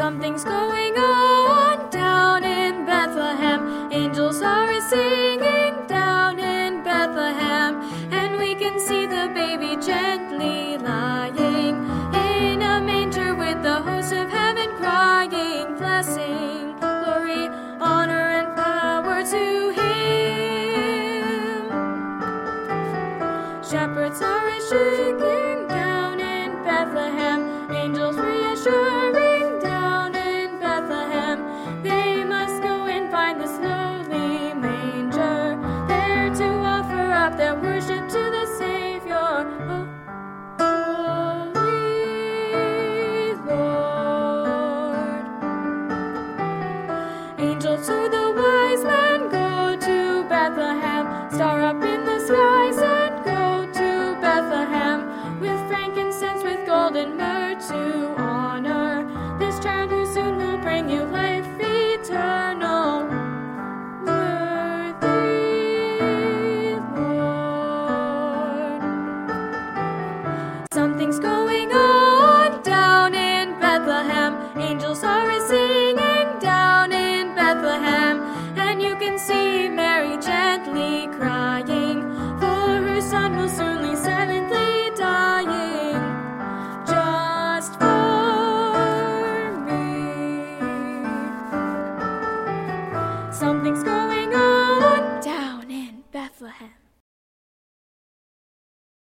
Something's going on down in Bethlehem. Angels are singing down in Bethlehem, and we can see the baby gently lie.